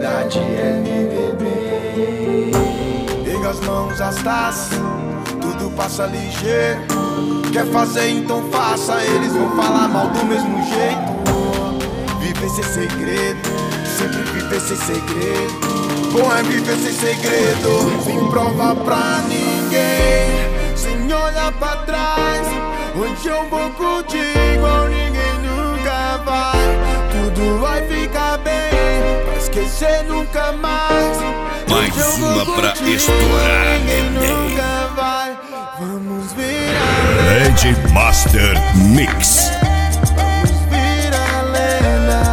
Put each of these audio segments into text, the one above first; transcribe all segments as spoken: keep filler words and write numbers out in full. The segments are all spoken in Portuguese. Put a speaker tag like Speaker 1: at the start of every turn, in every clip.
Speaker 1: verdade é viver bem. Pega as mãos, as taças, tudo passa ligeiro. Quer fazer, então faça, eles vão falar mal do mesmo jeito. Viver sem segredo, sempre viver sem segredo. Bom é viver sem segredo, sem prova pra ninguém, sem olhar pra trás. Onde eu vou curtir igual ninguém nunca vai. Tudo vai ficar bem, pra esquecer nunca mais.
Speaker 2: Mais uma pra estourar,
Speaker 1: neném. Vai. Vamos virar
Speaker 2: Rage Master Mix.
Speaker 1: Vamos virar lenda.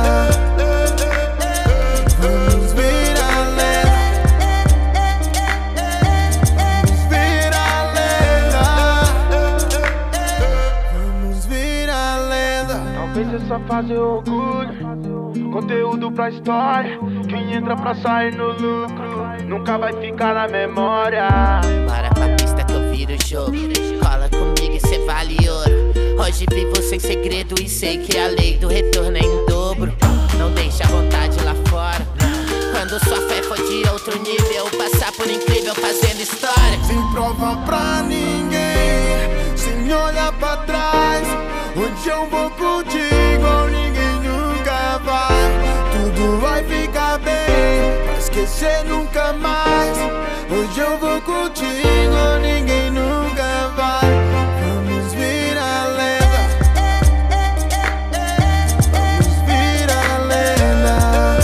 Speaker 1: Vamos virar lenda. Vamos virar lenda. Vamos virar lenda. Talvez essa fase é orgulho, conteúdo pra história. Quem entra pra sair no lucro nunca vai ficar na memória.
Speaker 3: Bora pra pista que eu viro o jogo. Cola comigo e cê vale ouro. Hoje vivo sem segredo e sei que a lei do retorno é em dobro. Não deixa a vontade lá fora. Quando sua fé for de outro nível, passar por incrível fazendo história.
Speaker 1: Sem prova pra ninguém, sem olhar pra trás. Onde eu vou curtir igual ninguém nunca vai. Tudo vai ficar bem, pra esquecer nunca mais. Hoje eu vou curtir igual ninguém nunca vai. Vamos virar lenda. Vamos virar lenda.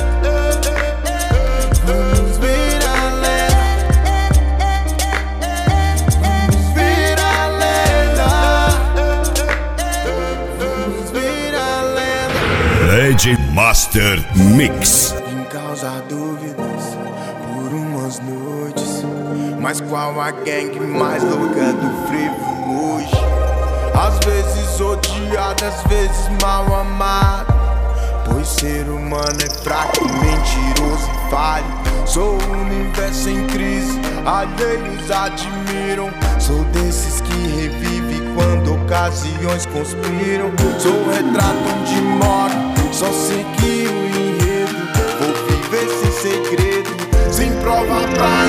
Speaker 1: Vamos virar lenda. Vamos virar lenda. Vamos virar lenda.
Speaker 2: Rage Master Mix.
Speaker 1: Em causa dúvidas por umas noites, mas qual a gangue mais louca do frevo hoje? Às vezes odiado, às vezes mal amado, pois ser humano é fraco, mentiroso e falho. Sou o universo em crise, alheios admiram. Sou desses que revive quando ocasiões conspiram. Sou o retrato onde moro, só sei que o enredo vou viver sem segredo, sem prova pra